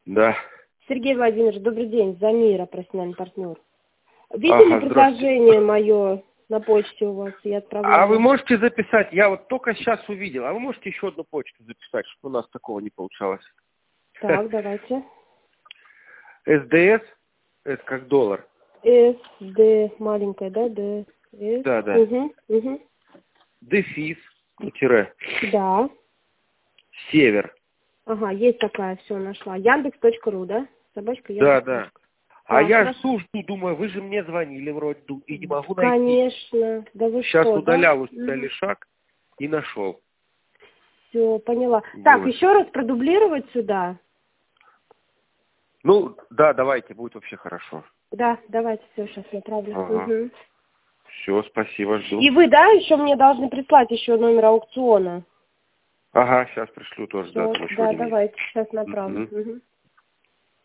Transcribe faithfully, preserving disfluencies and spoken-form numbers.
Да. Сергей Владимирович, добрый день. Замира, профессиональный партнер. Видели Ага, предложение мое на почте у вас? Я отправляла. А вы можете записать? Я вот только сейчас увидел. А вы можете еще одну почту записать, чтобы у нас такого не получалось? Так, давайте. эс дэ эс, это как доллар. С, Д, маленькая, да, Д, С. Да, да. Угу, угу. Дефис, ну, тире. Да. Север. Ага, есть такая, все, нашла. Яндекс точка ру, да? Собачка Да, Яндекс. да. А А, я хорошо. жду, жду, думаю, вы же мне звонили вроде, ду- и не могу найти. Конечно. Да вы Сейчас что, удалял у да? себя лишак и нашел. Все, поняла. Вот. Так, еще раз продублировать сюда. Ну, да, давайте, будет вообще хорошо. Да, давайте, все, сейчас направлю. Ага. Угу. Все, спасибо, жду. И вы, да, еще мне должны прислать еще номер аукциона. Ага, сейчас пришлю тоже, да, Все, там еще да, один есть. давайте, сейчас направлю. Мгм. Угу.